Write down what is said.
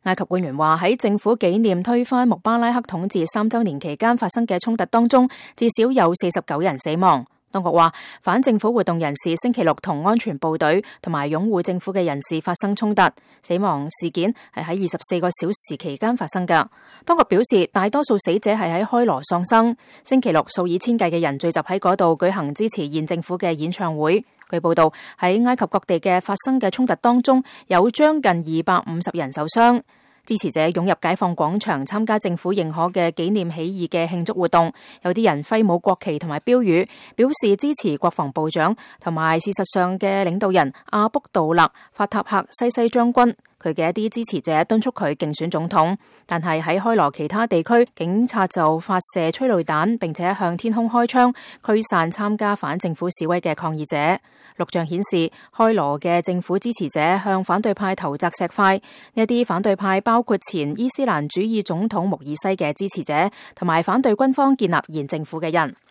埃及官員話喺政府紀念推翻穆巴拉克統治3週年期間發生嘅衝突當中，至少有49人死亡。當局話，反政府活動人士星期六同安全部隊同埋擁護政府嘅人士發生衝突，死亡事件係喺24個小時期間發生㗎。當局表示，大多數死者係喺開羅喪生。星期六，數以千計嘅人聚集喺嗰度舉行支持現政府嘅演唱會。據報道，喺埃及各地嘅發生嘅衝突當中，有將近250人受傷。支持者湧入解放廣場參加政府認可嘅紀念起義嘅慶祝活動，有啲人揮舞國旗同埋標語，表示支持國防部長同埋事實上嘅領導人阿卜杜勒法塔赫西西將軍。佢嘅一啲支持者敦促佢競選總統，但係喺開羅其他地區，警察就發射催淚彈，並且向天空開槍，驅散參加反政府示威嘅抗議者。錄像顯示，開羅嘅政府支持者向反對派投擲石塊，呢啲反對派包括前伊斯蘭主義總統穆爾西嘅支持者，同埋反對軍方建立現政府嘅人。